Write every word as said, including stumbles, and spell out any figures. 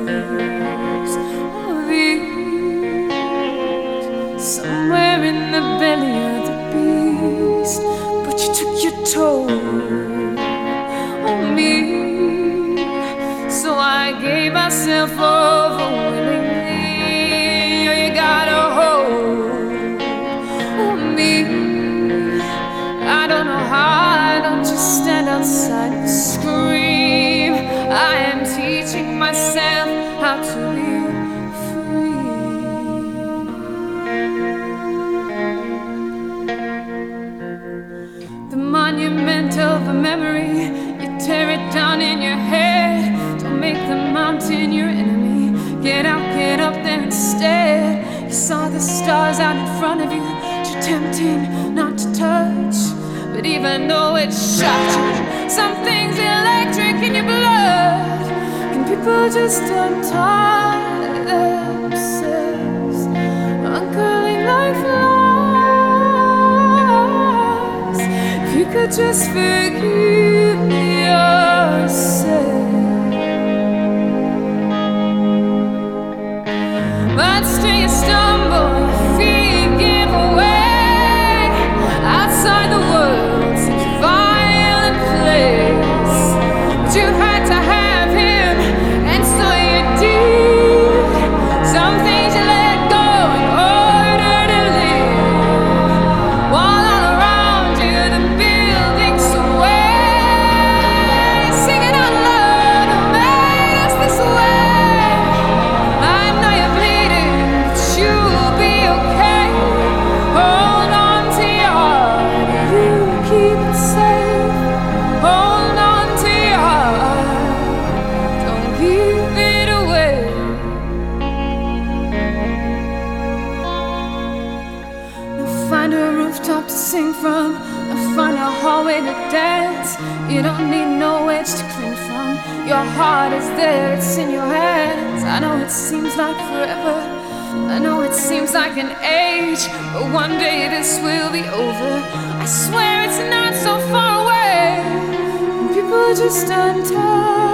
of ease, somewhere in the belly of the beast. But you took your toll on me, so I gave myself over willingly. You got a hold on me. I don't know how. I don't just stand outside and scream. I am teaching myself how to be free. The monument of a memory, you tear it down in your head. Don't make the mountain your enemy. Get out, get up there instead. You saw the stars out in front of you, too tempting not to touch. But even though it shocked you, something's electric in your blood. Can people just untie themselves, uncurling like flies? If you could just forgive yourself. But still you stumble, your feet give away. Outside the world seems a violent place, but you had to have him, and so you did. Some things you let go in order to live, while all around you the buildings sway, singing out loud, who made us this way? I know you're bleeding, but you'll be okay. Hold on to your heart, you keep it safe. Hold on to your heart, don't give it away. Now find a rooftop to sing from, now find a hallway to dance. You don't need no edge to cling from. Your heart is there, it's in your hands. I know it seems like forever, I know it seems like an age, but one day this will be over. I swear it's not so far away. And people just untie